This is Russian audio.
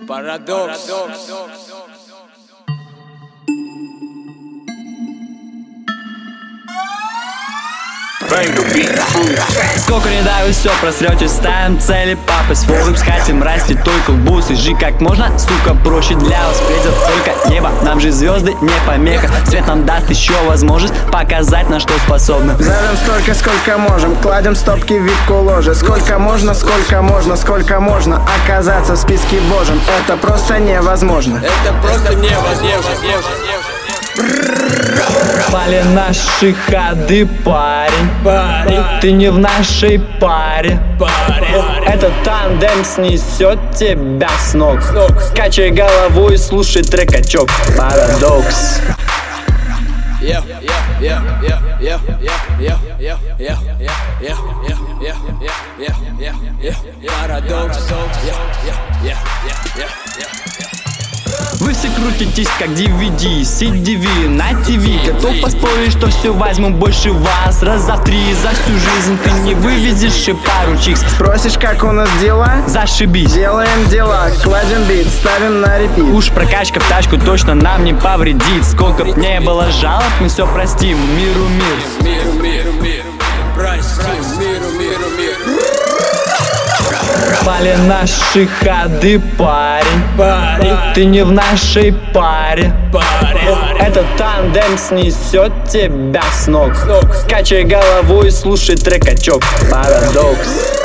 Парадокс. Сколько не даю, все просрете, ставим цели, папы с Forbes, хотим расти только в бусы. Жить как можно, сука, проще для вас. Предел только небо, нам же звезды не помеха. Свет нам даст еще возможность показать, на что способны. Зовем столько, сколько можем, кладем стопки в випку ложи. Сколько можно, сколько можно, сколько можно оказаться в списке божьем. Это просто невозможно. Это просто невозможно. Пали наши ходы, парень. Ты не в нашей паре. Этот тандем снесет тебя с ног. Качай голову и слушай трекачок. Парадокс. Вы все крутитесь как DVD, CDV на ТВ. Готов поспорить, что все возьму больше вас. Раза в 3 за всю жизнь ты не вывезешь и пару чикс. Спросишь, как у нас дела? Зашибись. Делаем дела, кладем бит, ставим на репит. Уж прокачка в тачку точно нам не повредит. Сколько б не было жалоб, мы все простим. Миру мир. Простим, миру. Пали наши ходы, парень. Ты не в нашей паре. Этот тандем снесет тебя с ног. Качай голову и слушай трекачок. Парадокс.